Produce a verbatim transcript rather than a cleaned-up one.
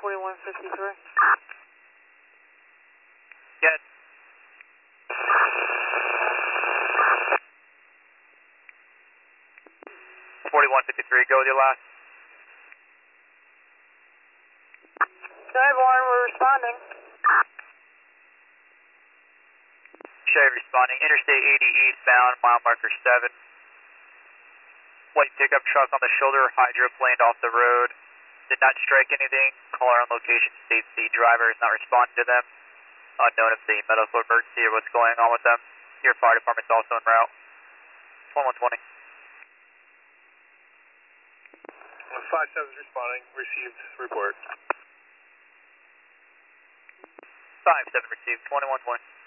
forty-one fifty-three. Get. forty-one fifty-three, go with your last. Skyborn, we're responding. Chevy responding, Interstate eighty eastbound, mile marker seven. White pickup truck on the shoulder, hydroplaned off the road. Did not strike anything. Caller on location states the driver is not responding to them. Unknown if the medical emergency or what's going on with them. Your fire department's also en route. twenty-one twenty. five seven is responding. Received report. five seven received. twenty-one twenty.